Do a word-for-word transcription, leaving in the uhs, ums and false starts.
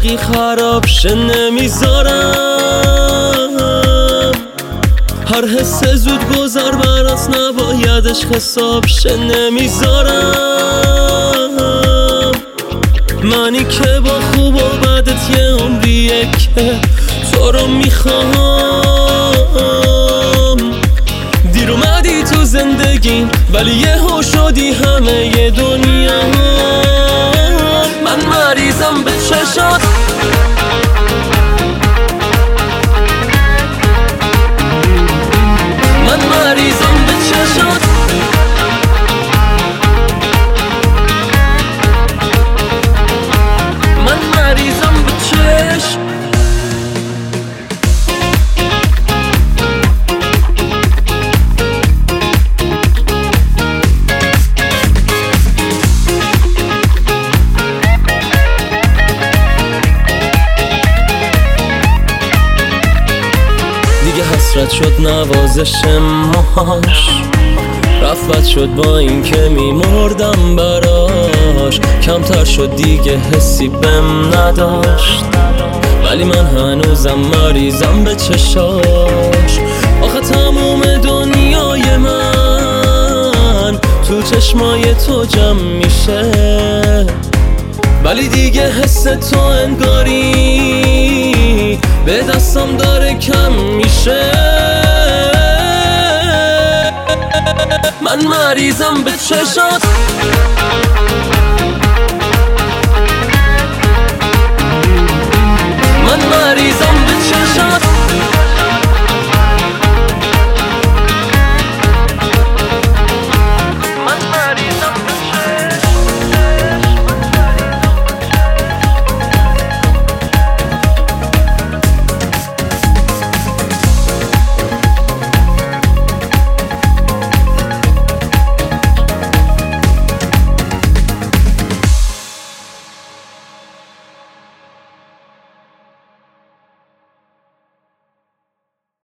رفیقی خراب شه نمیذارم، هر حس زود گذر برات نبایدش حساب شه نمیذارم. منی که با خوب و بدت یه عمریه که تو رو میخوام. دیر اومدی تو زندگیم ولی یهو شدی همه ی دنیا. من مریضم به چشات، من مریضم به چشات، من مریضم به چشم. حسرت شد نوازش ماهاش، رفت بد شد با این که میمردم براش. کمتر شد دیگه حسی بهم نداشت، ولی من هنوزم مریضم به چشاش. آخه تموم دنیای من تو چشمای تو جمع میشه، ولی دیگه حس تو انگاری به دستم داره کم میشه. من مریضم به چشات،